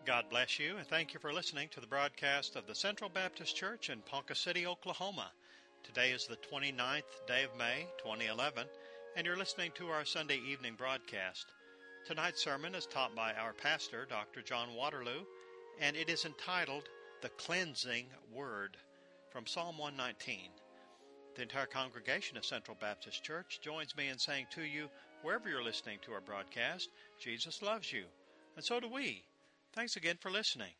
God bless you, and thank you for listening to the broadcast of the Central Baptist Church in Ponca City, Oklahoma. Today is the 29th day of May, 2011, and you're listening to our Sunday evening broadcast. Tonight's sermon is taught by our pastor, Dr. John Waterloo, and it is entitled, The Cleansing Word, from Psalm 119. The entire congregation of Central Baptist Church joins me in saying to you, wherever you're listening to our broadcast, Jesus loves you, and so do we. Thanks again for listening.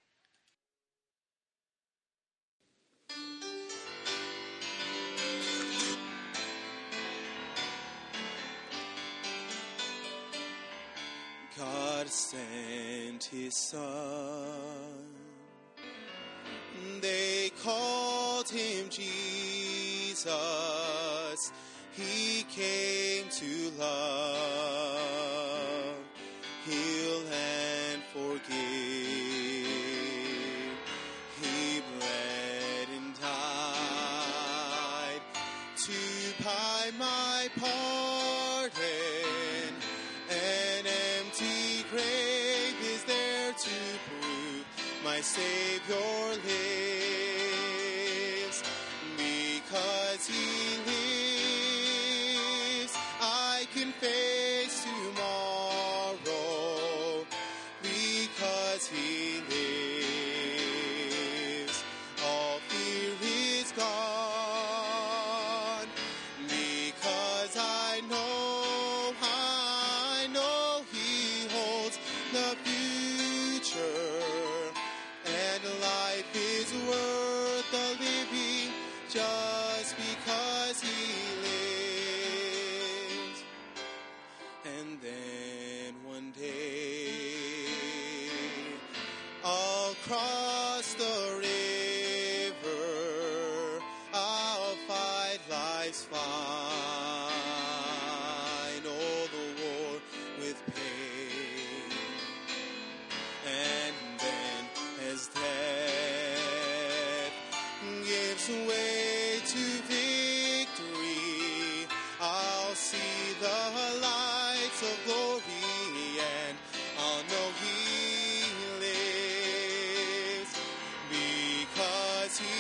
God sent His Son. They called Him Jesus. He came to love, heal, and forgive. He bled and died to buy my pardon. An empty grave is there to prove my Savior lives. Because He lives, I can face tomorrow. Because He lives, all fear is gone. Because I know He holds the future, and life is worth the living just because He lives. And then one day I'll cross the river, I'll fight life's fight, all the war with pain. And then as death gives way to victory, I'll see the lights of glory, and I'll know He lives. Because He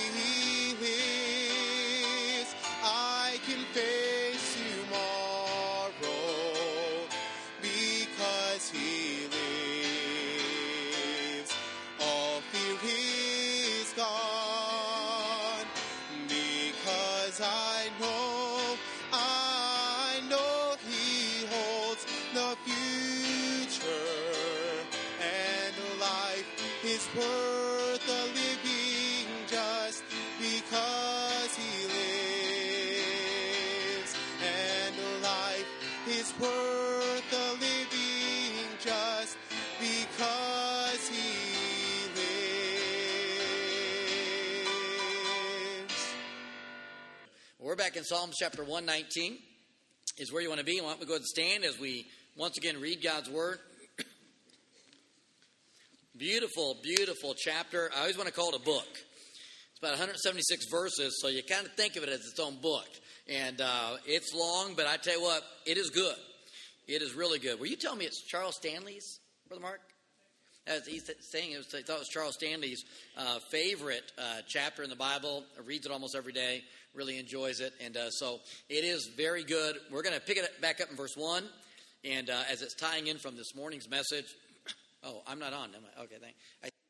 lives, I can face tomorrow. Because He lives, all fear is gone. Because I know He holds the future, and life is worth the living just because He lives. And life is worth the living just because He lives. We're back in Psalms chapter 119 is where you want to be. Why don't we go ahead and stand as we once again read God's Word. Beautiful, beautiful chapter. I always want to call it a book. It's about 176 verses, so you kind of think of it as its own book. And it's long, but I tell you what, it is good. It is really good. Were you telling me it's Charles Stanley's, Brother Mark? As he's saying, I thought it was Charles Stanley's favorite chapter in the Bible. Reads it almost every day. Really enjoys it. And so it is very good. We're going to pick it back up in verse 1. And as it's tying in from this morning's message. Oh, I'm not on, am I? Okay, thanks.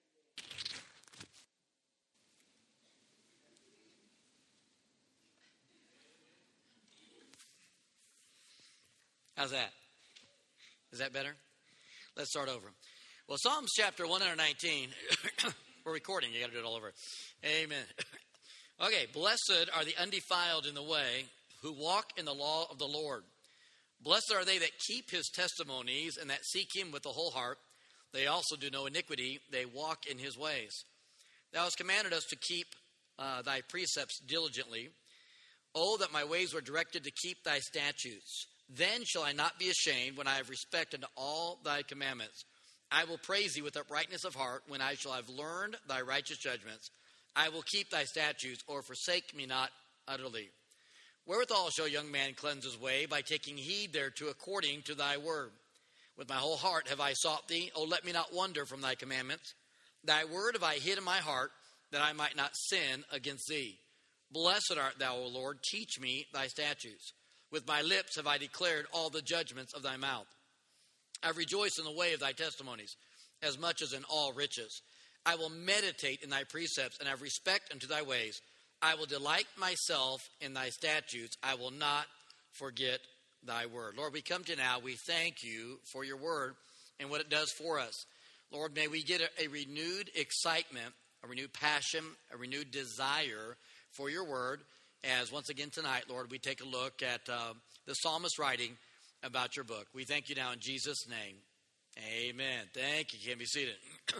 How's that? Is that better? Let's start over. Well, Psalms chapter 119, we're recording, you got to do it all over. Amen. Okay, blessed are the undefiled in the way who walk in the law of the Lord. Blessed are they that keep His testimonies and that seek Him with the whole heart. They also do no iniquity, they walk in His ways. Thou hast commanded us to keep Thy precepts diligently. Oh, that my ways were directed to keep Thy statutes. Then shall I not be ashamed when I have respect unto all Thy commandments. I will praise Thee with uprightness of heart when I shall have learned Thy righteous judgments. I will keep Thy statutes, or forsake me not utterly. Wherewithal shall a young man cleanse his way? By taking heed thereto according to Thy word. With my whole heart have I sought Thee. O let me not wander from Thy commandments. Thy word have I hid in my heart, that I might not sin against thee. Blessed art thou, O Lord. Teach me thy statutes. With my lips have I declared all the judgments of thy mouth. I rejoice in the way of thy testimonies, as much as in all riches. I will meditate in thy precepts, and have respect unto thy ways. I will delight myself in thy statutes. I will not forget thy word. Lord, we come to you now. We thank you for your word and what it does for us. Lord, may we get a renewed excitement, a renewed passion, a renewed desire for your word, as once again tonight, Lord, we take a look at the psalmist writing about your book. We thank you now in Jesus' name. Amen. Thank you. You can be seated.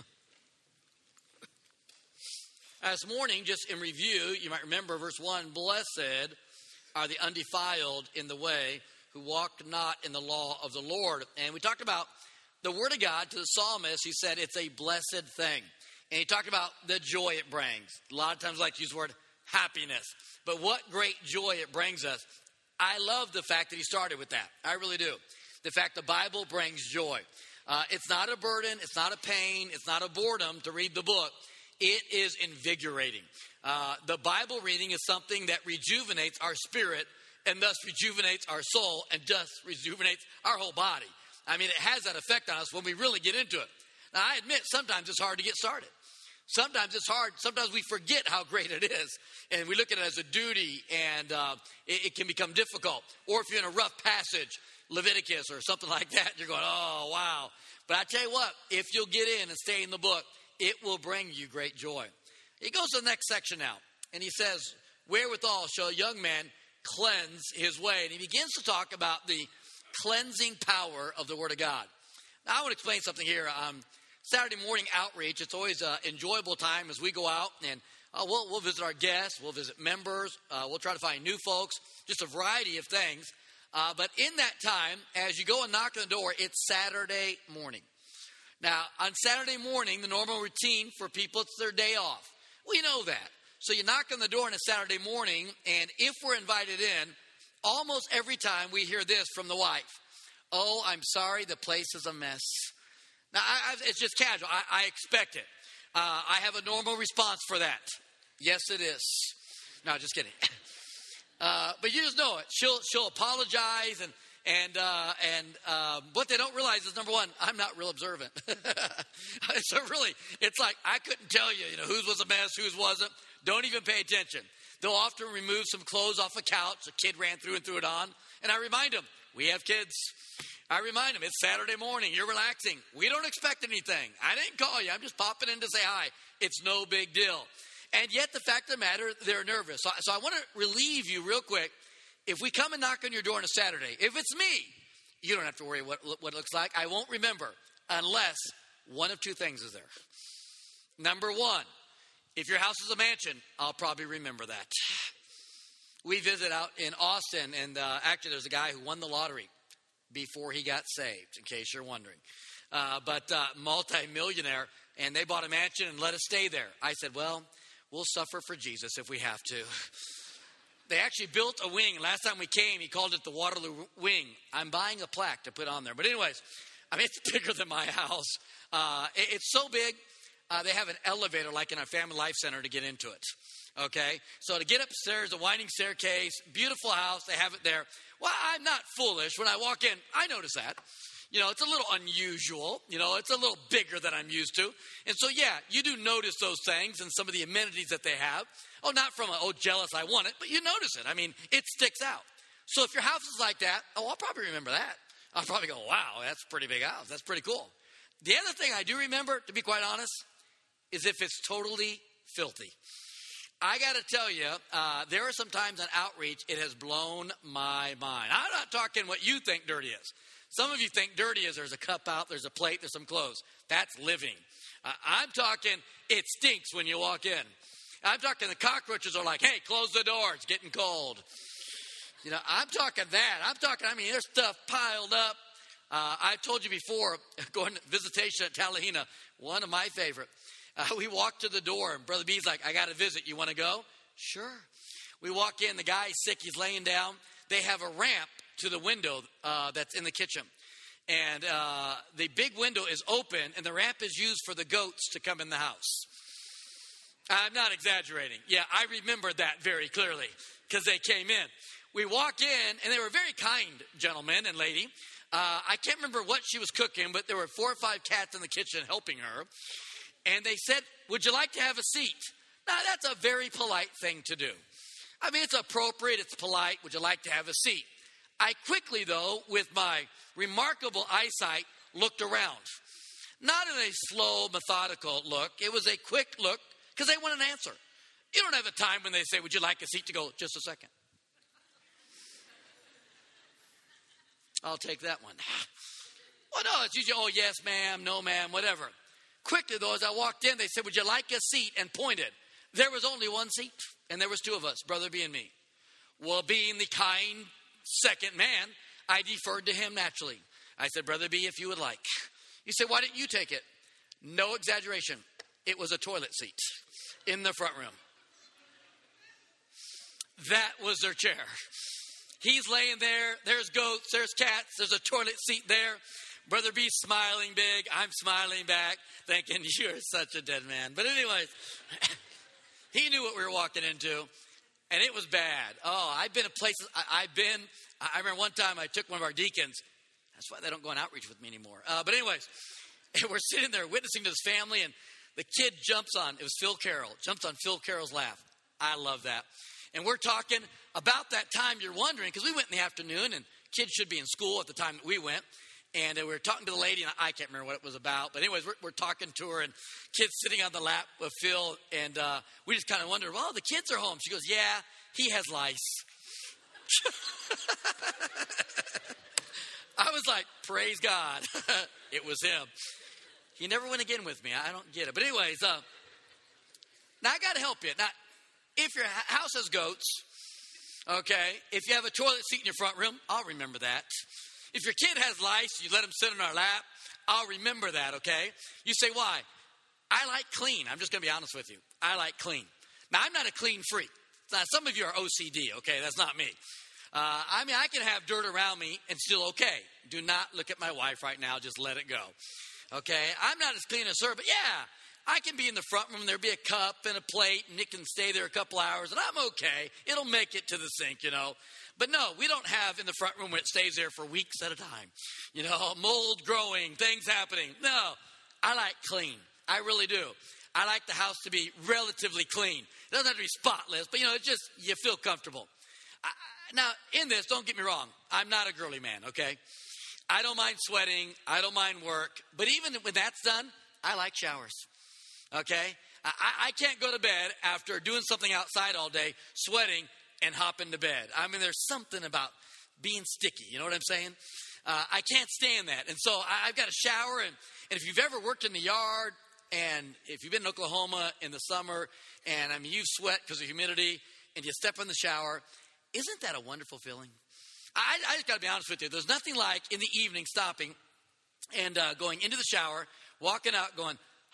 This morning, just in review, you might remember verse 1, blessed are the undefiled in the way, who walk not in the law of the Lord. And we talked about the word of God to the psalmist. He said it's a blessed thing. And he talked about the joy it brings. A lot of times I like to use the word happiness. But what great joy it brings us. I love the fact that he started with that. I really do. The fact the Bible brings joy. It's not a burden. It's not a pain. It's not a boredom to read the book. It is invigorating. The Bible reading is something that rejuvenates our spirit and thus rejuvenates our soul and thus rejuvenates our whole body. I mean, it has that effect on us when we really get into it. Now, I admit sometimes it's hard to get started. Sometimes it's hard. Sometimes we forget how great it is. And we look at it as a duty, and it can become difficult. Or if you're in a rough passage, Leviticus or something like that, you're going, oh, wow. But I tell you what, if you'll get in and stay in the book, it will bring you great joy. He goes to the next section now, and he says, wherewithal shall a young man cleanse his way. And he begins to talk about the cleansing power of the Word of God. Now, I want to explain something here. Saturday morning outreach, it's always an enjoyable time as we go out, and we'll visit our guests, we'll visit members, we'll try to find new folks, just a variety of things. But in that time, as you go and knock on the door, it's Saturday morning. Now, on Saturday morning, the normal routine for people, it's their day off. We know that. So you knock on the door on a Saturday morning, and if we're invited in, almost every time we hear this from the wife. Oh, I'm sorry, the place is a mess. Now, it's just casual. I expect it. I have a normal response for that. Yes, it is. No, just kidding. But you just know it. She'll apologize, and what they don't realize is, number one, I'm not real observant. So really, it's like I couldn't tell you, whose was a mess, whose wasn't. Don't even pay attention. They'll often remove some clothes off a couch. A kid ran through and threw it on. And I remind them, we have kids. I remind them, it's Saturday morning. You're relaxing. We don't expect anything. I didn't call you. I'm just popping in to say hi. It's no big deal. And yet the fact of the matter, they're nervous. So I want to relieve you real quick. If we come and knock on your door on a Saturday, if it's me, you don't have to worry what it looks like. I won't remember unless one of two things is there. Number one, if your house is a mansion, I'll probably remember that. We visit out in Austin, and actually there's a guy who won the lottery before he got saved, in case you're wondering. But multi-millionaire, and they bought a mansion and let us stay there. I said, well, we'll suffer for Jesus if we have to. They actually built a wing. Last time we came, he called it the Waterloo Wing. I'm buying a plaque to put on there. But anyways, I mean, it's bigger than my house. It's so big, they have an elevator like in a Family Life Center to get into it. Okay? So to get upstairs, a winding staircase, beautiful house, they have it there. Well, I'm not foolish. When I walk in, I notice that. It's a little unusual. It's a little bigger than I'm used to. And so, yeah, you do notice those things and some of the amenities that they have. Oh, not from jealous, I want it, but you notice it. I mean, it sticks out. So if your house is like that, I'll probably remember that. I'll probably go, wow, that's a pretty big house. That's pretty cool. The other thing I do remember, to be quite honest, is if it's totally filthy. I got to tell you, there are some times on outreach, it has blown my mind. I'm not talking what you think dirty is. Some of you think dirty is there's a cup out, there's a plate, there's some clothes. That's living. I'm talking it stinks when you walk in. I'm talking the cockroaches are like, hey, close the door, it's getting cold. I'm talking that. There's stuff piled up. I've told you before, going to visitation at Talihina, one of my favorite. We walked to the door, and Brother B's like, I got to visit. You want to go? Sure. We walk in. The guy's sick. He's laying down. They have a ramp to the window that's in the kitchen. And the big window is open, and the ramp is used for the goats to come in the house. I'm not exaggerating. Yeah, I remember that very clearly because they came in. We walk in, and they were very kind gentlemen and lady. I can't remember what she was cooking, but there were 4 or 5 cats in the kitchen helping her. And they said, would you like to have a seat? Now, that's a very polite thing to do. I mean, it's appropriate. It's polite. Would you like to have a seat? I quickly, though, with my remarkable eyesight, looked around. Not in a slow, methodical look. It was a quick look because they want an answer. You don't have a time when they say, would you like a seat, to go, just a second. I'll take that one. Well, no, it's usually, oh, yes, ma'am, no, ma'am, whatever. Quickly, though, as I walked in, they said, would you like a seat? And pointed. There was only one seat, and there was 2 of us, Brother B and me. Well, being the kind second man, I deferred to him naturally. I said, Brother B, if you would like. He said, why didn't you take it? No exaggeration. It was a toilet seat in the front room. That was their chair. He's laying there. There's goats. There's cats. There's a toilet seat there. Brother B's smiling big. I'm smiling back, thinking, you're such a dead man. But anyways, he knew what we were walking into, and it was bad. Oh, I've been to places. I remember one time I took one of our deacons. That's why they don't go on outreach with me anymore. But anyways, we're sitting there witnessing to this family, and the kid jumps on. It was Phil Carroll. Jumps on Phil Carroll's lap. I love that. And we're talking about that time. You're wondering, because we went in the afternoon, and kids should be in school at the time that we went. And we were talking to the lady, and I can't remember what it was about. But anyways, we're talking to her, and kids sitting on the lap of Phil. And we just kind of wondered, well, the kids are home. She goes, yeah, he has lice. I was like, praise God. It was him. He never went again with me. I don't get it. But anyways, now I got to help you. Now, if your house has goats, okay, if you have a toilet seat in your front room, I'll remember that. If your kid has lice, you let them sit in our lap, I'll remember that, okay? You say, why? I like clean. I'm just going to be honest with you. I like clean. Now, I'm not a clean freak. Now, some of you are OCD, okay? That's not me. I mean, I can have dirt around me and still okay. Do not look at my wife right now. Just let it go, okay? I'm not as clean as her, but yeah, I can be in the front room. There'll be a cup and a plate, and it can stay there a couple hours, and I'm okay. It'll make it to the sink, you know. But no, we don't have in the front room where it stays there for weeks at a time. You know, mold growing, things happening. No, I like clean. I really do. I like the house to be relatively clean. It doesn't have to be spotless, but, you know, it's just you feel comfortable. Now, in this, don't get me wrong. I'm not a girly man, okay? I don't mind sweating. I don't mind work. But even when that's done, I like showers, okay? I can't go to bed after doing something outside all day, sweating, and hop into bed. I mean, there's something about being sticky. You know what I'm saying? I can't stand that. And so I've got a shower. And if you've ever worked in the yard, and if you've been in Oklahoma in the summer, and I mean, you sweat because of humidity, and you step in the shower, isn't that a wonderful feeling? I just got to be honest with you. There's nothing like in the evening stopping and going into the shower, walking out going,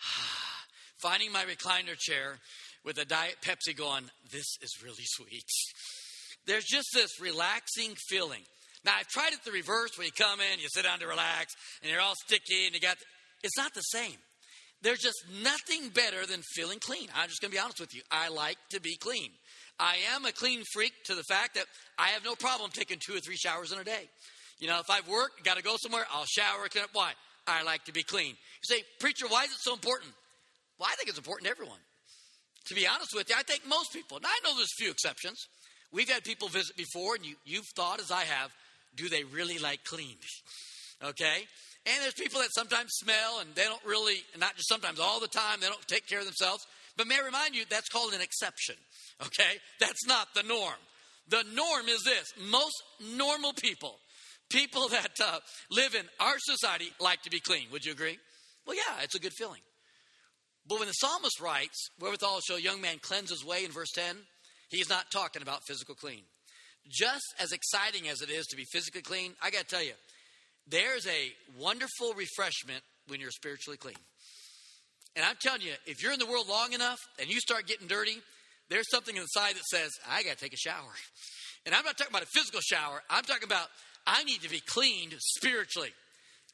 finding my recliner chair with a Diet Pepsi going, this is really sweet. There's just this relaxing feeling. Now, I've tried it the reverse where you come in, you sit down to relax, and you're all sticky, and you got... It's not the same. There's just nothing better than feeling clean. I'm just going to be honest with you. I like to be clean. I am a clean freak to the fact that I have no problem taking 2 or 3 showers in a day. You know, if I've worked, got to go somewhere, I'll shower, clean up. Why? I like to be clean. You say, preacher, why is it so important? Well, I think it's important to everyone. To be honest with you, I think most people, now I know there's a few exceptions. We've had people visit before, and you've thought, as I have, do they really like clean? Okay? And there's people that sometimes smell, and they don't really, and not just sometimes, all the time, they don't take care of themselves. But may I remind you, that's called an exception. Okay? That's not the norm. The norm is this. Most normal people that live in our society like to be clean. Would you agree? Well, yeah, it's a good feeling. But when the psalmist writes, wherewithal shall a young man cleanse his way in verse 10, he's not talking about physical clean. Just as exciting as it is to be physically clean, I got to tell you, there's a wonderful refreshment when you're spiritually clean. And I'm telling you, if you're in the world long enough and you start getting dirty, there's something inside that says, I got to take a shower. And I'm not talking about a physical shower. I'm talking about I need to be cleaned spiritually.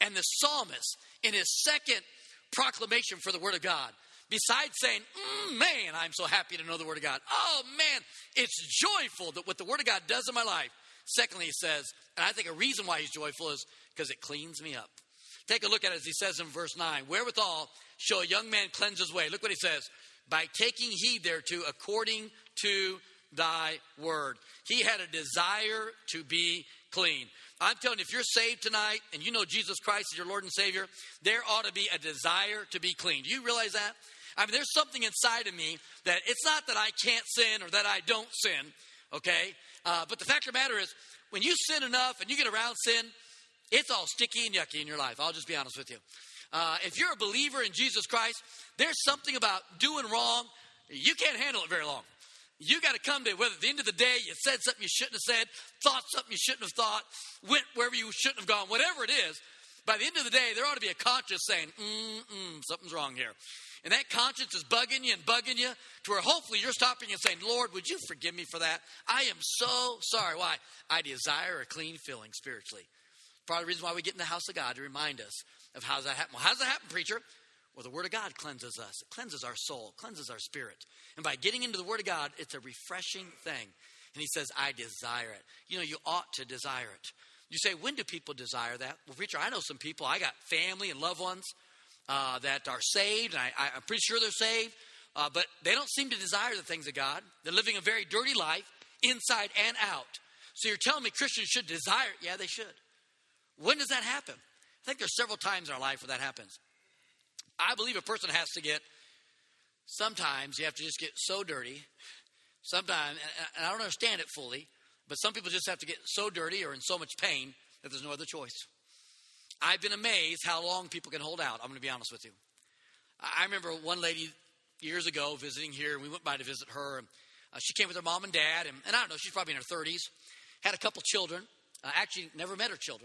And the psalmist, in his second proclamation for the word of God, besides saying, man, I'm so happy to know the word of God. Oh, man, it's joyful that what the word of God does in my life. Secondly, he says, and I think a reason why he's joyful is because it cleans me up. Take a look at it as he says in verse 9. Wherewithal shall a young man cleanse his way. Look what he says. By taking heed thereto according to thy word. He had a desire to be clean. I'm telling you, if you're saved tonight and you know Jesus Christ is your Lord and Savior, there ought to be a desire to be clean. Do you realize that? I mean, there's something inside of me that it's not that I can't sin or that I don't sin, okay? But the fact of the matter is, when you sin enough and you get around sin, it's all sticky and yucky in your life. I'll just be honest with you. If you're a believer in Jesus Christ, there's something about doing wrong. You can't handle it very long. You got to come to whether at the end of the day you said something you shouldn't have said, thought something you shouldn't have thought, went wherever you shouldn't have gone, whatever it is. By the end of the day, there ought to be a conscience saying, something's wrong here. And that conscience is bugging you to where hopefully you're stopping and saying, Lord, would you forgive me for that? I am so sorry. Why? I desire a clean feeling spiritually. Part of the reason why we get in the house of God to remind us of how does that happen. Well, how does that happen, preacher? Well, the Word of God cleanses us. It cleanses our soul, cleanses our spirit. And by getting into the Word of God, it's a refreshing thing. And he says, I desire it. You know, you ought to desire it. You say, when do people desire that? Well, preacher, I know some people. I got family and loved ones that are saved. And I'm pretty sure they're saved. But they don't seem to desire the things of God. They're living a very dirty life, inside and out. So you're telling me Christians should desire it? Yeah, they should. When does that happen? I think there's several times in our life where that happens. I believe a person has to get, sometimes you have to just get so dirty. Sometimes, and I don't understand it fully, but some people just have to get so dirty or in so much pain that there's no other choice. I've been amazed how long people can hold out. I'm going to be honest with you. I remember one lady years ago visiting here, and we went by to visit her. And she came with her mom and dad, and I don't know, she's probably in her 30s, had a couple children. Actually, never met her children.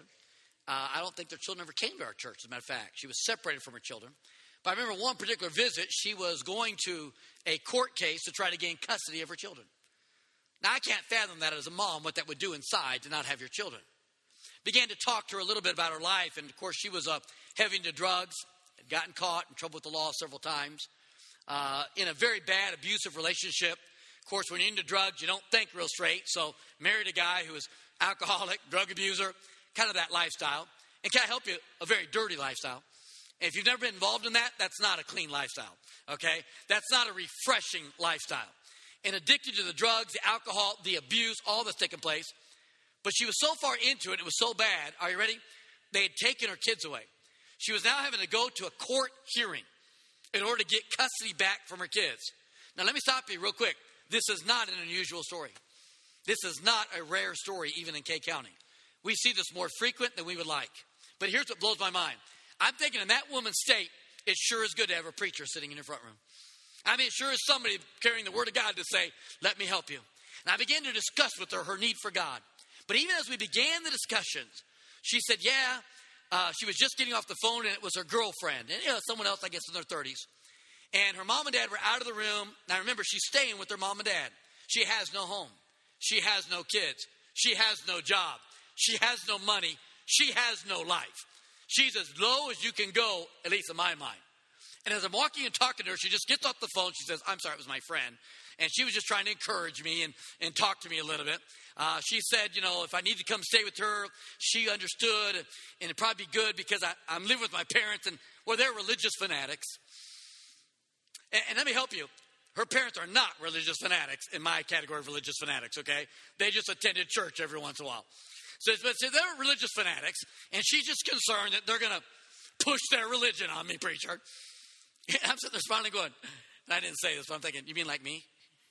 I don't think their children ever came to our church, as a matter of fact. She was separated from her children. But I remember one particular visit, she was going to a court case to try to gain custody of her children. Now, I can't fathom that as a mom, what that would do inside to not have your children. Began to talk to her a little bit about her life. And, of course, she was heavy into drugs, had gotten caught in trouble with the law several times, in a very bad, abusive relationship. Of course, when you're into drugs, you don't think real straight. So married a guy who was alcoholic, drug abuser, kind of that lifestyle. And can I help you? A very dirty lifestyle. And if you've never been involved in that, that's not a clean lifestyle, okay? That's not a refreshing lifestyle. And addicted to the drugs, the alcohol, the abuse, all that's taken place. But she was so far into it, it was so bad. Are you ready? They had taken her kids away. She was now having to go to a court hearing in order to get custody back from her kids. Now, let me stop you real quick. This is not an unusual story. This is not a rare story, even in Kay County. We see this more frequent than we would like. But here's what blows my mind. I'm thinking in that woman's state, it sure is good to have a preacher sitting in your front room. I mean, it sure is somebody carrying the word of God to say, let me help you. And I began to discuss with her need for God. But even as we began the discussions, she said, she was just getting off the phone and it was her girlfriend. And someone else, I guess, in their 30s. And her mom and dad were out of the room. Now remember, she's staying with her mom and dad. She has no home. She has no kids. She has no job. She has no money. She has no life. She's as low as you can go, at least in my mind. And as I'm walking and talking to her, she just gets off the phone. She says, I'm sorry, it was my friend. And she was just trying to encourage me and talk to me a little bit. She said, if I need to come stay with her, she understood. And it'd probably be good because I'm living with my parents. And, they're religious fanatics. And let me help you. Her parents are not religious fanatics in my category of religious fanatics, okay? They just attended church every once in a while. So they're religious fanatics, and she's just concerned that they're going to push their religion on me, preacher. I'm sitting there smiling going, and I didn't say this, but I'm thinking, you mean like me?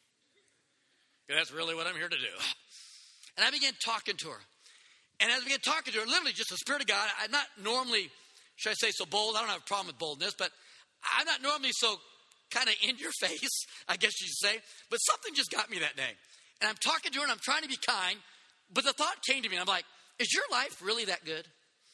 That's really what I'm here to do. And I began talking to her. And as I began talking to her, literally just the Spirit of God, I'm not normally, should I say so bold? I don't have a problem with boldness, but I'm not normally so kind of in your face, I guess you should say. But something just got me that day. And I'm talking to her, and I'm trying to be kind. But the thought came to me, and I'm like, is your life really that good?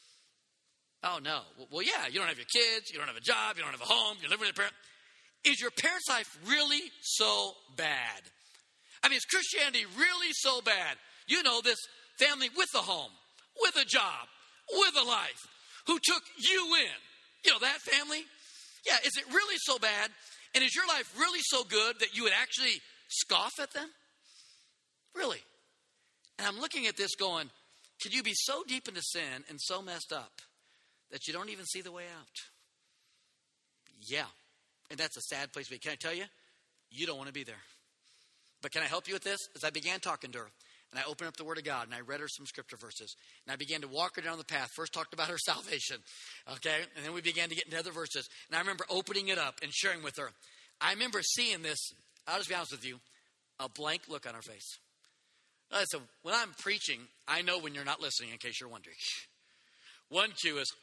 Oh, no. Well, yeah, you don't have your kids, you don't have a job, you don't have a home, you're living with your parents. Is your parents' life really so bad? I mean, is Christianity really so bad? You know, this family with a home, with a job, with a life, who took you in. You know, that family? Yeah, is it really so bad? And is your life really so good that you would actually scoff at them? Really? And I'm looking at this going, could you be so deep into sin and so messed up that you don't even see the way out? Yeah. And that's a sad place to be. Can I tell you? You don't want to be there. But can I help you with this? As I began talking to her, and I opened up the Word of God, and I read her some scripture verses, and I began to walk her down the path. First talked about her salvation, okay? And then we began to get into other verses. And I remember opening it up and sharing with her. I remember seeing this, I'll just be honest with you, a blank look on her face. So when I'm preaching, I know when you're not listening, in case you're wondering. One cue is,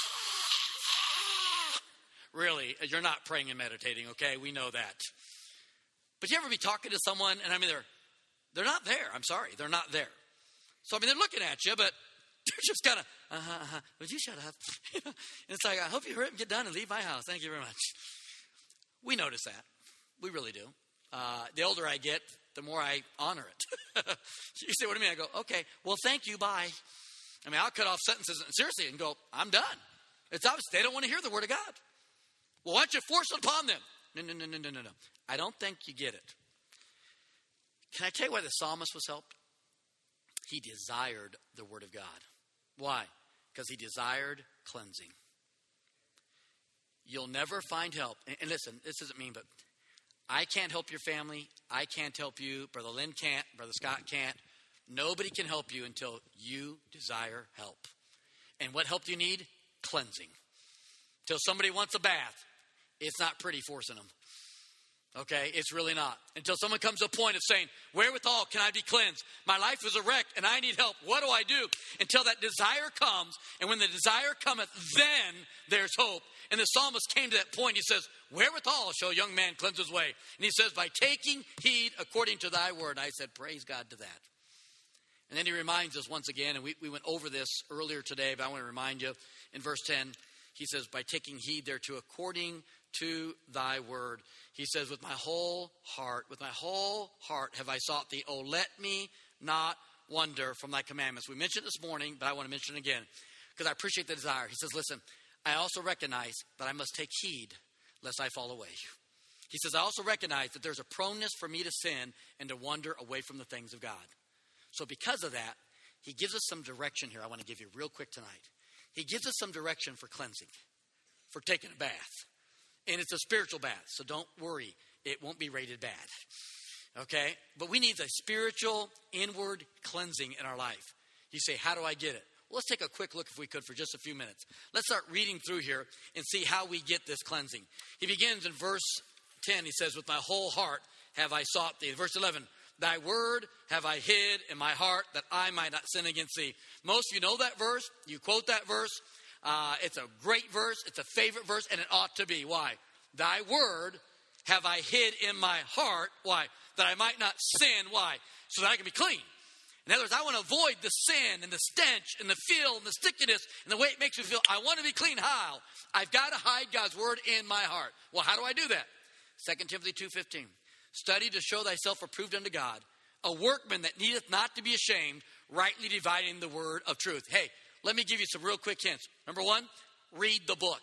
really, you're not praying and meditating, okay? We know that. But you ever be talking to someone, and I mean, they're not there. I'm sorry, they're not there. So, I mean, they're looking at you, but they're just kind of, would you shut up? And it's like, I hope you hurry up and get done and leave my house. Thank you very much. We notice that. We really do. The older I get, the more I honor it. You say, what do you mean? I go, okay, well, thank you, bye. I mean, I'll cut off sentences seriously and go, I'm done. It's obvious they don't want to hear the Word of God. Well, why don't you force it upon them? No. I don't think you get it. Can I tell you why the psalmist was helped? He desired the Word of God. Why? Because he desired cleansing. You'll never find help. And listen, this doesn't mean, but I can't help your family. I can't help you. Brother Lynn can't. Brother Scott can't. Nobody can help you until you desire help. And what help do you need? Cleansing. Till somebody wants a bath, it's not pretty forcing them. Okay, it's really not. Until someone comes to a point of saying, wherewithal can I be cleansed? My life is a wreck and I need help. What do I do? Until that desire comes. And when the desire cometh, then there's hope. And the psalmist came to that point. He says, wherewithal shall a young man cleanse his way? And he says, by taking heed according to thy word. I said, praise God to that. And then he reminds us once again, and we went over this earlier today, but I want to remind you in verse 10, he says, by taking heed thereto according to thy word. He says, with my whole heart have I sought thee. Oh, let me not wander from thy commandments. We mentioned it this morning, but I want to mention it again because I appreciate the desire. He says, listen, I also recognize that I must take heed lest I fall away. He says, I also recognize that there's a proneness for me to sin and to wander away from the things of God. So because of that, he gives us some direction here I want to give you real quick tonight. He gives us some direction for cleansing, for taking a bath. And it's a spiritual bath, so don't worry. It won't be rated bad. Okay? But we need a spiritual, inward cleansing in our life. You say, how do I get it? Well, let's take a quick look, if we could, for just a few minutes. Let's start reading through here and see how we get this cleansing. He begins in verse 10. He says, with my whole heart have I sought thee. Verse 11, thy word have I hid in my heart that I might not sin against thee. Most of you know that verse. You quote that verse. It's a great verse. It's a favorite verse, and it ought to be. Why? Thy word have I hid in my heart. Why? That I might not sin. Why? So that I can be clean. In other words, I want to avoid the sin and the stench and the feel and the stickiness and the way it makes me feel. I want to be clean. How? I've got to hide God's word in my heart. Well, how do I do that? 2 Timothy 2:15. Study to show thyself approved unto God, a workman that needeth not to be ashamed, rightly dividing the word of truth. Hey, let me give you some real quick hints. Number one, read the book.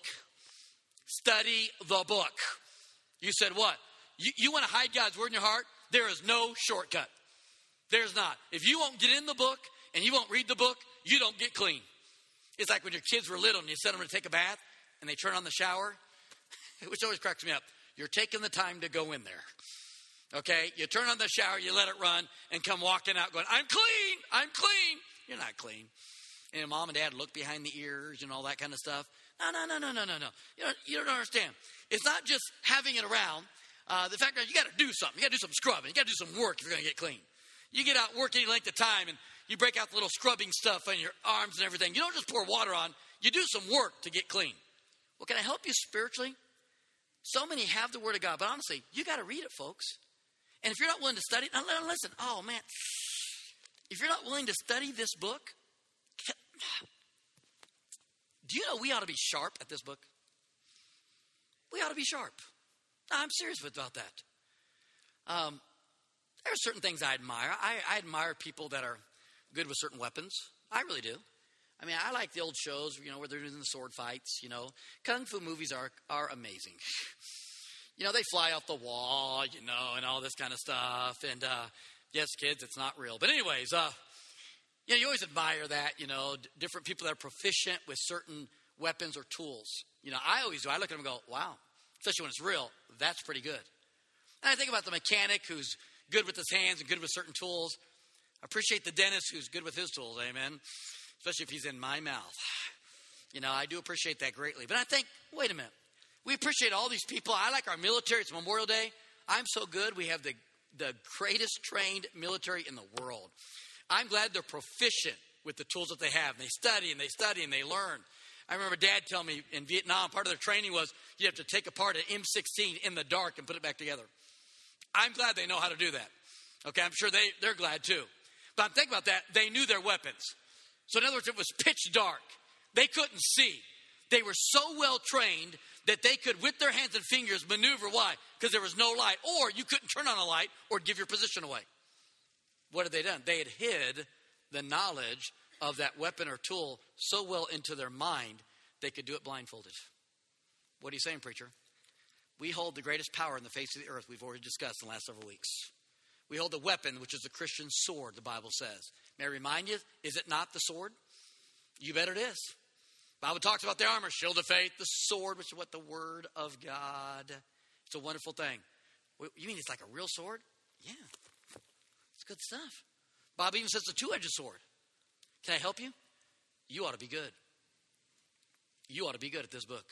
Study the book. You said what? You want to hide God's word in your heart? There is no shortcut. There's not. If you won't get in the book and you won't read the book, you don't get clean. It's like when your kids were little and you sent them to take a bath and they turn on the shower, which always cracks me up. You're taking the time to go in there. Okay? You turn on the shower, you let it run, and come walking out going, I'm clean, I'm clean. You're not clean. And mom and dad look behind the ears and all that kind of stuff. No. You don't understand. It's not just having it around. The fact that you got to do something. You got to do some scrubbing. You got to do some work if you're going to get clean. You get out work any length of time and you break out the little scrubbing stuff on your arms and everything. You don't just pour water on. You do some work to get clean. Well, can I help you spiritually? So many have the Word of God, but honestly, you got to read it, folks. And if you're not willing to study, now listen. Oh man, if you're not willing to study this book, do you know we ought to be sharp at this book? We ought to be sharp. No, I'm serious about that. There are certain things I admire. I admire people that are good with certain weapons. I really do. I mean, I like the old shows, where they're doing the sword fights, Kung fu movies are amazing. They fly off the wall, and all this kind of stuff. And, yes, kids, it's not real. But anyways, you always admire that, different people that are proficient with certain weapons or tools. I always do. I look at them and go, wow, especially when it's real, that's pretty good. And I think about the mechanic who's good with his hands and good with certain tools. I appreciate the dentist who's good with his tools, amen, especially if he's in my mouth. I do appreciate that greatly. But I think, wait a minute. We appreciate all these people. I like our military. It's Memorial Day. I'm so good. We have the greatest trained military in the world. I'm glad they're proficient with the tools that they have. They study and they study and they learn. I remember Dad telling me in Vietnam, part of their training was you have to take apart an M16 in the dark and put it back together. I'm glad they know how to do that. Okay, I'm sure they're glad too. But I'm thinking about that. They knew their weapons. So in other words, it was pitch dark. They couldn't see. They were so well trained that they could, with their hands and fingers, maneuver. Why? Because there was no light. Or you couldn't turn on a light or give your position away. What had they done? They had hid the knowledge of that weapon or tool so well into their mind, they could do it blindfolded. What are you saying, preacher? We hold the greatest power in the face of the earth, we've already discussed in the last several weeks. We hold the weapon, which is the Christian sword, the Bible says. May I remind you, is it not the sword? You bet it is. The Bible talks about the armor, shield of faith, the sword, which is what? The word of God. It's a wonderful thing. You mean it's like a real sword? Yeah. It's good stuff. Bob even says it's a two-edged sword. Can I help you? You ought to be good. You ought to be good at this book.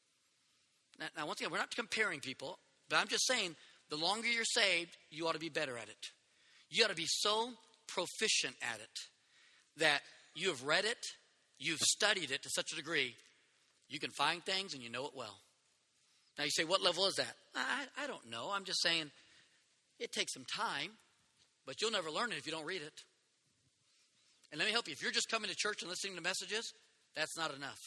Now, once again, we're not comparing people, but I'm just saying the longer you're saved, you ought to be better at it. You ought to be so proficient at it that you have read it, you've studied it to such a degree, you can find things and you know it well. Now you say, what level is that? I don't know. I'm just saying it takes some time, but you'll never learn it if you don't read it. And let me help you. If you're just coming to church and listening to messages, that's not enough.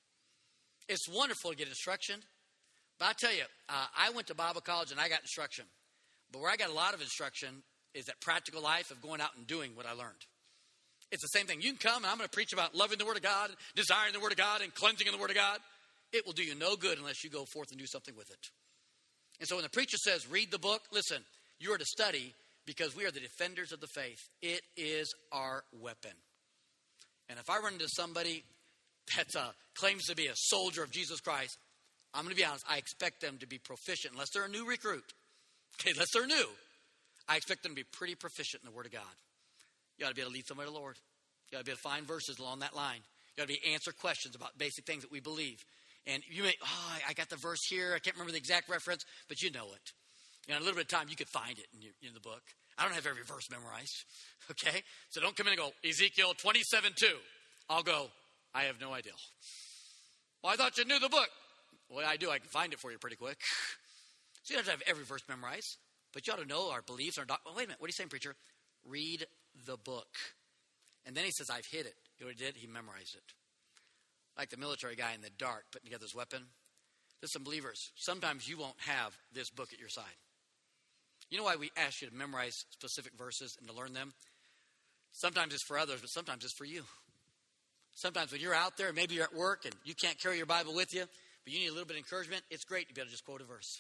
It's wonderful to get instruction. But I tell you, I went to Bible college and I got instruction. But where I got a lot of instruction is that practical life of going out and doing what I learned. It's the same thing. You can come and I'm going to preach about loving the Word of God, desiring the Word of God, and cleansing in the Word of God. It will do you no good unless you go forth and do something with it. And so when the preacher says, read the book, listen, you are to study because we are the defenders of the faith. It is our weapon. And if I run into somebody that claims to be a soldier of Jesus Christ, I'm going to be honest, I expect them to be proficient, unless they're a new recruit. Okay, unless they're new, I expect them to be pretty proficient in the Word of God. You ought to be able to lead somebody to the Lord. You ought to be able to find verses along that line. You ought to be able to answer questions about basic things that we believe. And you may, I got the verse here. I can't remember the exact reference, but you know it. In a little bit of time, you could find it in the book. I don't have every verse memorized, okay? So don't come in and go, Ezekiel 27:2. I'll go, I have no idea. Well, I thought you knew the book. Well, I do. I can find it for you pretty quick. So you don't have to have every verse memorized, but you ought to know our beliefs. Wait a minute. What are you saying, preacher? Read the book. And then he says, I've hid it. You know what he did? He memorized it. Like the military guy in the dark putting together his weapon. Listen, believers, sometimes you won't have this book at your side. You know why we ask you to memorize specific verses and to learn them? Sometimes it's for others, but sometimes it's for you. Sometimes when you're out there, maybe you're at work and you can't carry your Bible with you, but you need a little bit of encouragement, it's great to be able to just quote a verse.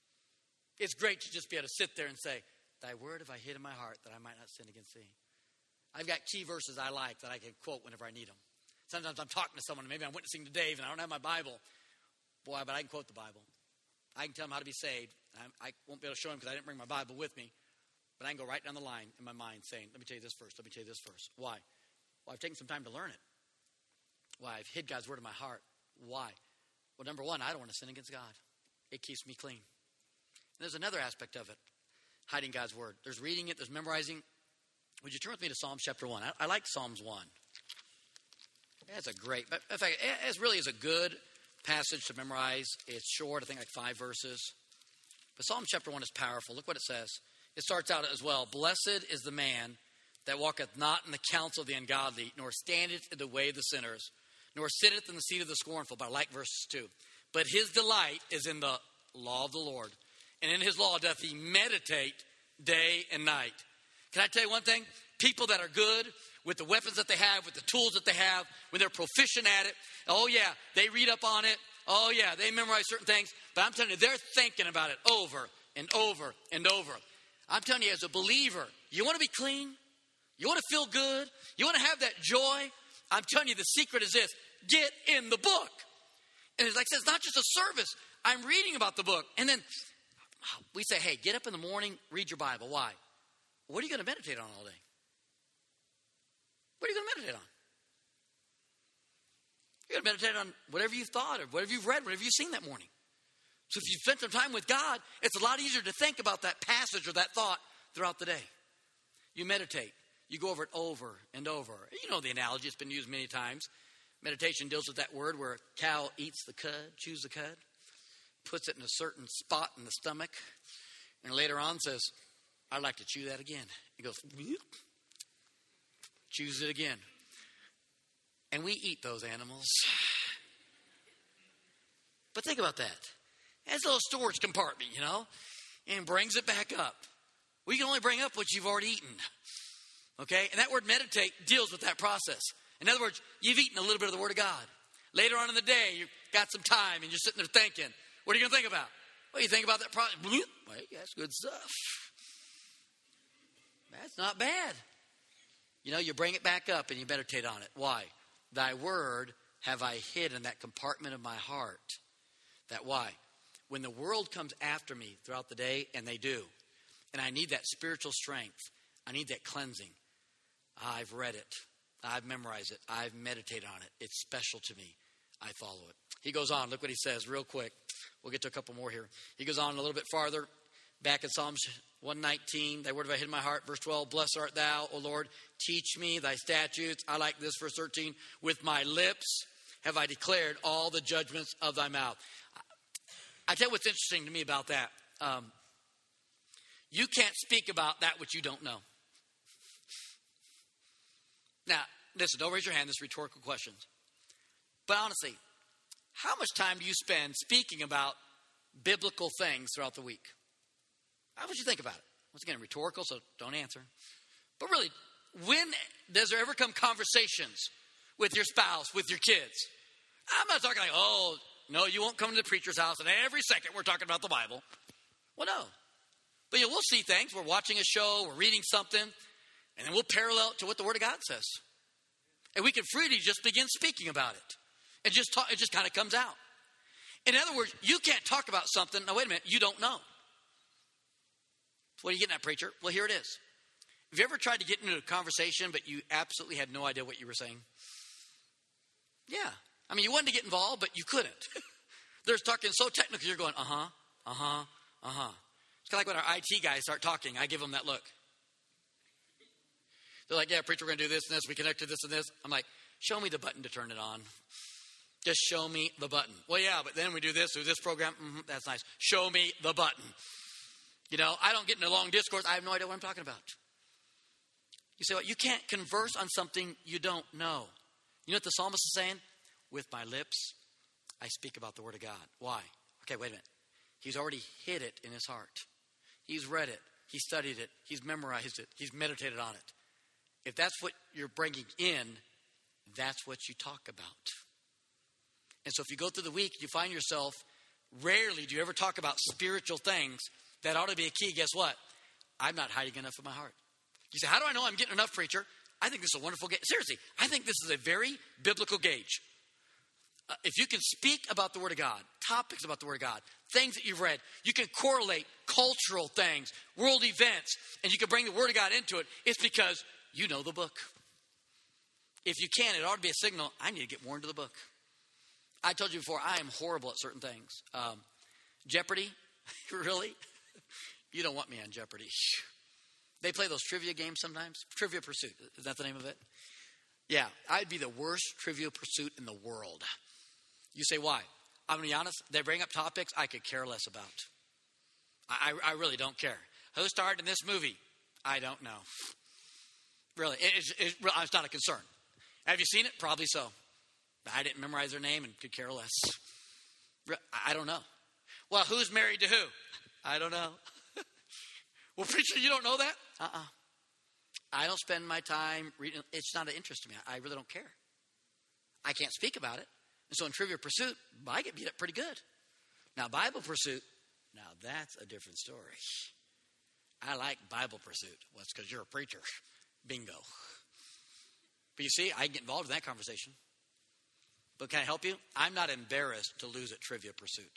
It's great to just be able to sit there and say, thy word have I hid in my heart that I might not sin against thee. I've got key verses I like that I can quote whenever I need them. Sometimes I'm talking to someone, maybe I'm witnessing to Dave and I don't have my Bible. Boy, but I can quote the Bible. I can tell him how to be saved. I won't be able to show him because I didn't bring my Bible with me. But I can go right down the line in my mind saying, let me tell you this verse, let me tell you this verse. Why? Well, I've taken some time to learn it. Why? I've hid God's word in my heart. Why? Well, number one, I don't want to sin against God. It keeps me clean. And there's another aspect of it, hiding God's word. There's reading it, there's memorizing. Would you turn with me to Psalms chapter 1? I like Psalms 1. That's a great, in fact, it really is a good passage to memorize. It's short, I think like 5 verses. But Psalm chapter 1 is powerful. Look what it says. It starts out as well. Blessed is the man that walketh not in the counsel of the ungodly, nor standeth in the way of the sinners, nor sitteth in the seat of the scornful. But I like verses 2. But his delight is in the law of the Lord, and in his law doth he meditate day and night. Can I tell you one thing? People that are good, with the weapons that they have, with the tools that they have, when they're proficient at it. Oh, yeah, they read up on it. Oh, yeah, they memorize certain things. But I'm telling you, they're thinking about it over and over and over. I'm telling you, as a believer, you want to be clean? You want to feel good? You want to have that joy? I'm telling you, the secret is this. Get in the book. And it's like I said, it's not just a service. I'm reading about the book. And then we say, hey, get up in the morning, read your Bible. Why? What are you going to meditate on all day? What are you going to meditate on? You're going to meditate on whatever you've thought or whatever you've read, whatever you've seen that morning. So if you've spent some time with God, it's a lot easier to think about that passage or that thought throughout the day. You meditate. You go over it over and over. You know the analogy. It's been used many times. Meditation deals with that word where a cow eats the cud, chews the cud, puts it in a certain spot in the stomach, and later on says, I'd like to chew that again. He goes, chews it again. And we eat those animals. But think about that. It's a little storage compartment, you know, and brings it back up. We can only bring up what you've already eaten. Okay? And that word meditate deals with that process. In other words, you've eaten a little bit of the Word of God. Later on in the day, you've got some time and you're sitting there thinking. What are you going to think about? Well, you think about that process. Well, that's good stuff. That's not bad. You know, you bring it back up and you meditate on it. Why? Thy word have I hid in that compartment of my heart. That why? When the world comes after me throughout the day, and they do, and I need that spiritual strength, I need that cleansing, I've read it. I've memorized it. I've meditated on it. It's special to me. I follow it. He goes on. Look what he says real quick. We'll get to a couple more here. He goes on a little bit farther. Back in Psalms 119, thy word have I hid in my heart. Verse 12, blessed art thou, O Lord. Teach me thy statutes. I like this, verse 13. With my lips have I declared all the judgments of thy mouth. I tell you what's interesting to me about that. You can't speak about that which you don't know. Now, listen, don't raise your hand. This is rhetorical questions. But honestly, how much time do you spend speaking about biblical things throughout the week? How would you think about it? Once again, rhetorical, so don't answer. But really, when does there ever come conversations with your spouse, with your kids? I'm not talking like, oh, no, you won't come to the preacher's house and every second we're talking about the Bible. Well, no. But we'll see things. We're watching a show, we're reading something, and then we'll parallel it to what the Word of God says. And we can freely just begin speaking about it. And just talk, it just kind of comes out. In other words, you can't talk about something, now wait a minute, you don't know. What are you getting at, preacher? Well, here it is. Have you ever tried to get into a conversation, but you absolutely had no idea what you were saying? Yeah. I mean, you wanted to get involved, but you couldn't. They're talking so technical, you're going, It's kind of like when our IT guys start talking, I give them that look. They're like, yeah, preacher, we're going to do this and this. We connect to this and this. I'm like, show me the button to turn it on. Just show me the button. Well, yeah, but then we do this program. That's nice. Show me the button. You know, I don't get in a long discourse. I have no idea what I'm talking about. You say, well, you can't converse on something you don't know. You know what the psalmist is saying? With my lips, I speak about the Word of God. Why? Okay, wait a minute. He's already hid it in his heart. He's read it. He studied it. He's memorized it. He's meditated on it. If that's what you're bringing in, that's what you talk about. And so if you go through the week, you find yourself, rarely do you ever talk about spiritual things. That ought to be a key. Guess what? I'm not hiding enough in my heart. You say, how do I know I'm getting enough, preacher? I think this is a wonderful gauge. Seriously, I think this is a very biblical gauge. If you can speak about the Word of God, topics about the Word of God, things that you've read, you can correlate cultural things, world events, and you can bring the Word of God into it. It's because you know the book. If you can, it ought to be a signal, I need to get more into the book. I told you before, I am horrible at certain things. Jeopardy? Really? You don't want me on Jeopardy. They play those trivia games sometimes. Trivia Pursuit. Is that the name of it? Yeah, I'd be the worst Trivia Pursuit in the world. You say, why? I'm going to be honest. They bring up topics I could care less about. I really don't care. Who starred in this movie? I don't know. Really, it's not a concern. Have you seen it? Probably so. I didn't memorize their name and could care less. I don't know. Well, who's married to who? I don't know. Well, preacher, you don't know that? I don't spend my time reading. It's not of interest to me. I really don't care. I can't speak about it. And so in Trivial Pursuit, I get beat up pretty good. Now, Bible Pursuit, now that's a different story. I like Bible Pursuit. Well, it's because you're a preacher. Bingo. But you see, I get involved in that conversation. But can I help you? I'm not embarrassed to lose at Trivia Pursuit.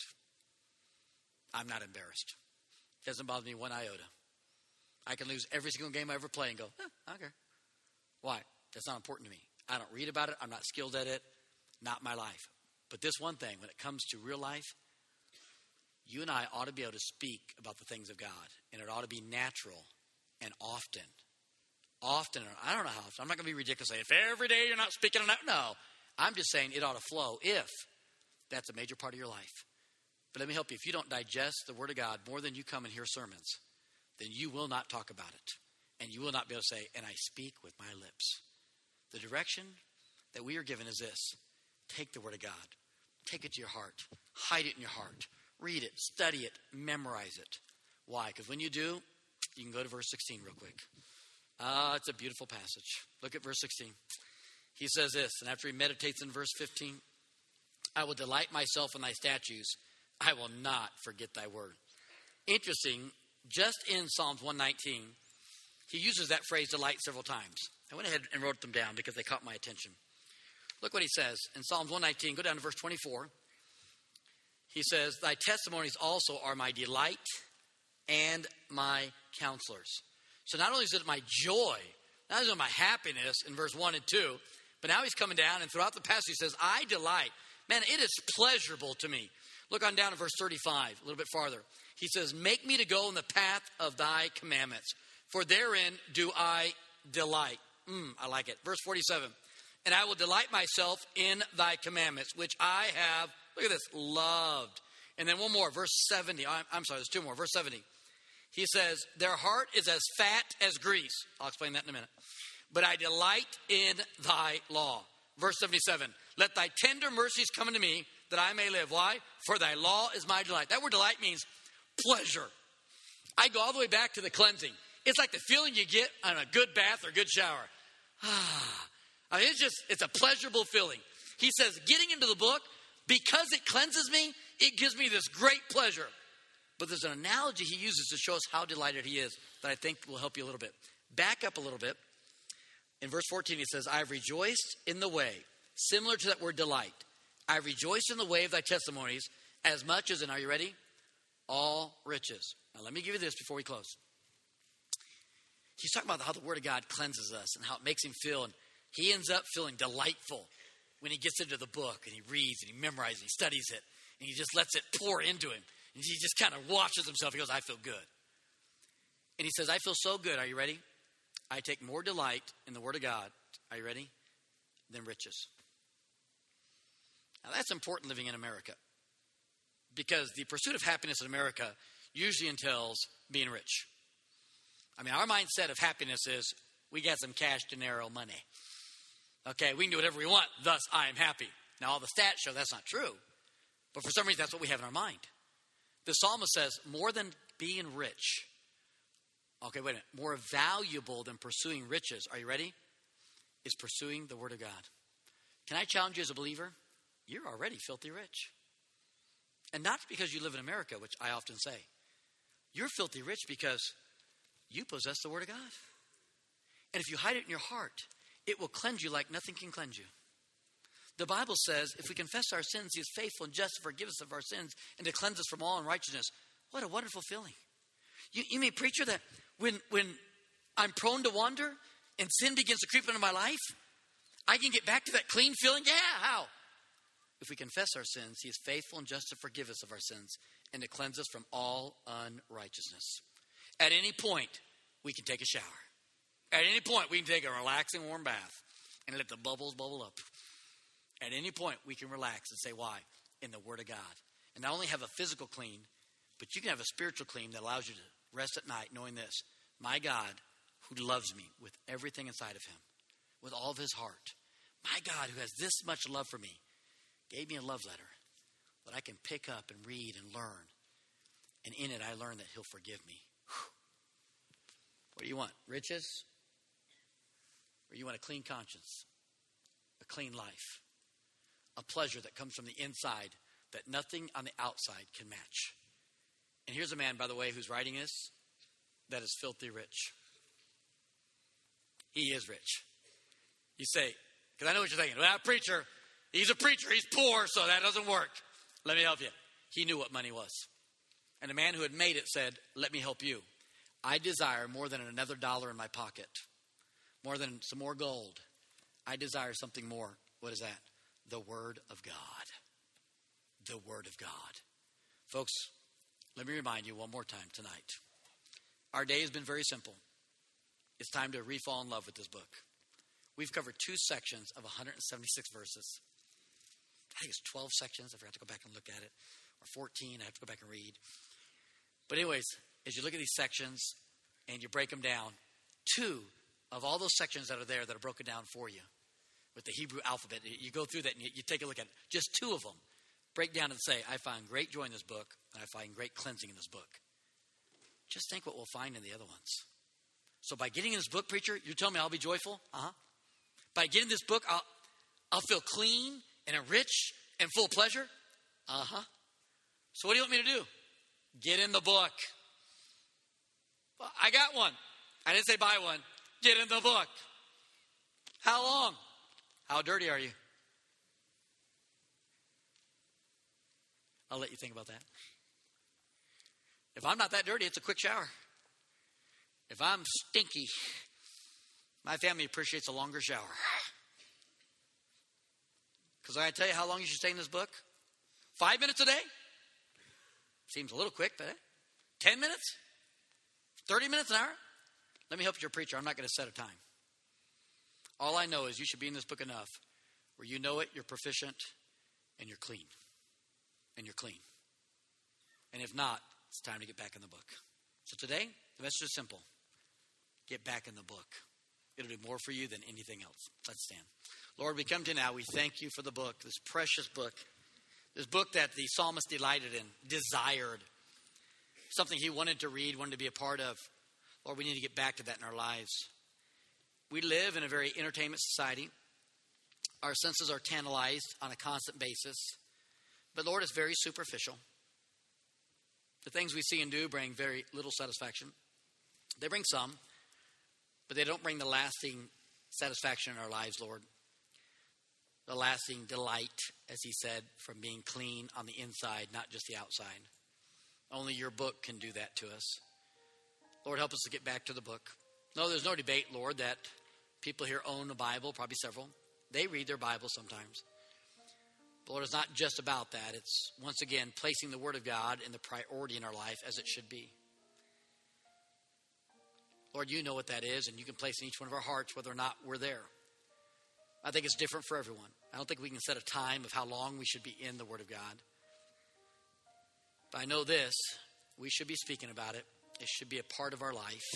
I'm not embarrassed. It doesn't bother me one iota. I can lose every single game I ever play and go, I don't care. Why? That's not important to me. I don't read about it. I'm not skilled at it. Not my life. But this one thing, when it comes to real life, you and I ought to be able to speak about the things of God. And it ought to be natural and often. Often. I don't know how often. I'm not going to be ridiculous. If every day you're not speaking on that. No. I'm just saying it ought to flow if that's a major part of your life. But let me help you. If you don't digest the Word of God more than you come and hear sermons, then you will not talk about it. And you will not be able to say, and I speak with my lips. The direction that we are given is this. Take the Word of God. Take it to your heart. Hide it in your heart. Read it. Study it. Memorize it. Why? Because when you do, you can go to verse 16 real quick. It's a beautiful passage. Look at verse 16. He says this, and after he meditates in verse 15, I will delight myself in thy statutes. I will not forget thy word. Interesting, just in Psalms 119, he uses that phrase delight several times. I went ahead and wrote them down because they caught my attention. Look what he says in Psalms 119. Go down to verse 24. He says, thy testimonies also are my delight and my counselors. So not only is it my joy, not only is it my happiness in verse 1 and 2, but now he's coming down and throughout the passage he says, I delight. Man, it is pleasurable to me. Look on down to verse 35, a little bit farther. He says, make me to go in the path of thy commandments, for therein do I delight. I like it. Verse 47, and I will delight myself in thy commandments, which I have, look at this, loved. And then one more, verse 70. I'm sorry, there's two more. Verse 70. He says, their heart is as fat as grease. I'll explain that in a minute. But I delight in thy law. Verse 77. Let thy tender mercies come unto me, that I may live. Why? For thy law is my delight. That word delight means pleasure. I go all the way back to the cleansing. It's like the feeling you get on a good bath or good shower. I mean, it's a pleasurable feeling. He says, getting into the book, because it cleanses me, it gives me this great pleasure. But there's an analogy he uses to show us how delighted he is that I think will help you a little bit. Back up a little bit. In verse 14, he says, I have rejoiced in the way, similar to that word delight. I have rejoiced in the way of thy testimonies as much as, and are you ready? All riches. Now let me give you this before we close. He's talking about how the Word of God cleanses us and how it makes him feel. And he ends up feeling delightful when he gets into the book and he reads and he memorizes and he studies it. And he just lets it pour into him. And he just kind of washes himself. He goes, I feel good. And he says, I feel so good. Are you ready? I take more delight in the Word of God. Are you ready? Than riches. Now that's important living in America. Because the pursuit of happiness in America usually entails being rich. I mean, our mindset of happiness is we got some cash, dinero, money. Okay, we can do whatever we want, thus I am happy. Now all the stats show that's not true. But for some reason, that's what we have in our mind. The psalmist says, more than being rich. Okay, wait a minute. More valuable than pursuing riches. Are you ready? Is pursuing the Word of God. Can I challenge you as a believer? You're already filthy rich. And not because you live in America, which I often say. You're filthy rich because you possess the Word of God. And if you hide it in your heart, it will cleanse you like nothing can cleanse you. The Bible says, if we confess our sins, he is faithful and just to forgive us of our sins and to cleanse us from all unrighteousness. What a wonderful feeling. You mean, preacher, that when I'm prone to wander and sin begins to creep into my life, I can get back to that clean feeling? Yeah, how? If we confess our sins, he is faithful and just to forgive us of our sins and to cleanse us from all unrighteousness. At any point, we can take a shower. At any point, we can take a relaxing warm bath and let the bubbles bubble up. At any point, we can relax and say, why? In the Word of God. And not only have a physical clean, but you can have a spiritual clean that allows you to rest at night knowing this. My God, who loves me with everything inside of him, with all of his heart. My God, who has this much love for me, gave me a love letter that I can pick up and read and learn. And in it, I learn that he'll forgive me. Whew. What do you want? Riches Or you want a clean conscience, a clean life, a pleasure that comes from the inside that nothing on the outside can match. And here's a man, by the way, who's writing this, that is filthy rich. He is rich. You say, because I know what you're thinking. Well, preacher, he's a preacher. He's poor, so that doesn't work. Let me help you. He knew what money was. And the man who had made it said, let me help you. I desire more than another dollar in my pocket, more than some more gold. I desire something more. What is that? The Word of God. The Word of God. Folks, let me remind you one more time tonight. Our day has been very simple. It's time to re-fall in love with this book. We've covered 2 sections of 176 verses. I think it's 12 sections. I forgot to go back and look at it. Or 14. I have to go back and read. But anyways, as you look at these sections and you break them down, 2 of all those sections that are there that are broken down for you with the Hebrew alphabet, you go through that and you take a look at it. Just 2 of them break down and say, I find great joy in this book and I find great cleansing in this book. Just think what we'll find in the other ones. So by getting in this book, preacher, you're telling me I'll be joyful? By getting this book, I'll feel clean and rich and full of pleasure? So what do you want me to do? Get in the book. Well, I got one. I didn't say buy one. Get in the book. How long? How dirty are you? I'll let you think about that. If I'm not that dirty, it's a quick shower. If I'm stinky, my family appreciates a longer shower. Because I tell you how long you should stay in this book? 5 minutes a day? Seems a little quick, but 10 minutes? 30 minutes an hour? Let me help you, your preacher. I'm not going to set a time. All I know is you should be in this book enough where you know it, you're proficient, and you're clean. And you're clean. And if not, it's time to get back in the book. So today, the message is simple. Get back in the book. It'll do more for you than anything else. Let's stand. Lord, we come to you now. We thank you for the book, this precious book. This book that the psalmist delighted in, desired. Something he wanted to read, wanted to be a part of. Lord, we need to get back to that in our lives. We live in a very entertainment society. Our senses are tantalized on a constant basis. But Lord, it's very superficial. The things we see and do bring very little satisfaction. They bring some, but they don't bring the lasting satisfaction in our lives, Lord. The lasting delight, as he said, from being clean on the inside, not just the outside. Only your book can do that to us. Lord, help us to get back to the book. No, there's no debate, Lord, that people here own a Bible, probably several. They read their Bible sometimes. But Lord, it's not just about that. It's, once again, placing the Word of God in the priority in our life as it should be. Lord, you know what that is, and you can place in each one of our hearts whether or not we're there. I think it's different for everyone. I don't think we can set a time of how long we should be in the Word of God. But I know this, we should be speaking about it. It should be a part of our life.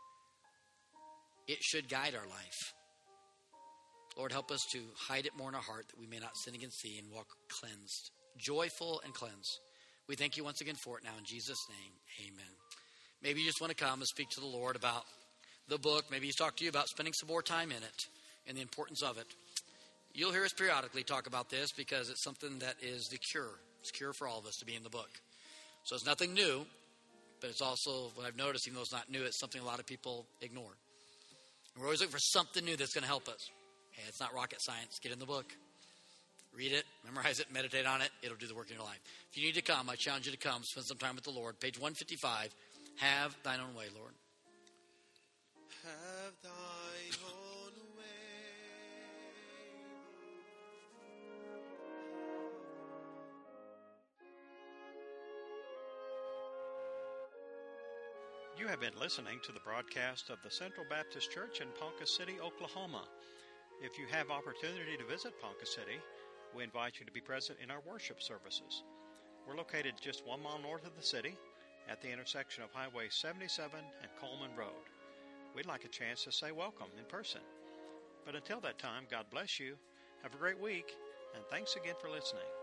It should guide our life. Lord, help us to hide it more in our heart that we may not sin against thee and walk cleansed, joyful and cleansed. We thank you once again for it now in Jesus' name, amen. Maybe you just want to come and speak to the Lord about the book. Maybe he's talked to you about spending some more time in it and the importance of it. You'll hear us periodically talk about this because it's something that is the cure. It's a cure for all of us to be in the book. So it's nothing new, but it's also, what I've noticed, even though it's not new, it's something a lot of people ignore. And we're always looking for something new that's going to help us. Hey, it's not rocket science. Get in the book. Read it, memorize it, meditate on it. It'll do the work in your life. If you need to come, I challenge you to come, spend some time with the Lord. Page 155, have thine own way, Lord. Have thine own way. You have been listening to the broadcast of the Central Baptist Church in Ponca City, Oklahoma. If you have opportunity to visit Ponca City, we invite you to be present in our worship services. We're located just 1 mile north of the city at the intersection of Highway 77 and Coleman Road. We'd like a chance to say welcome in person. But until that time, God bless you, have a great week, and thanks again for listening.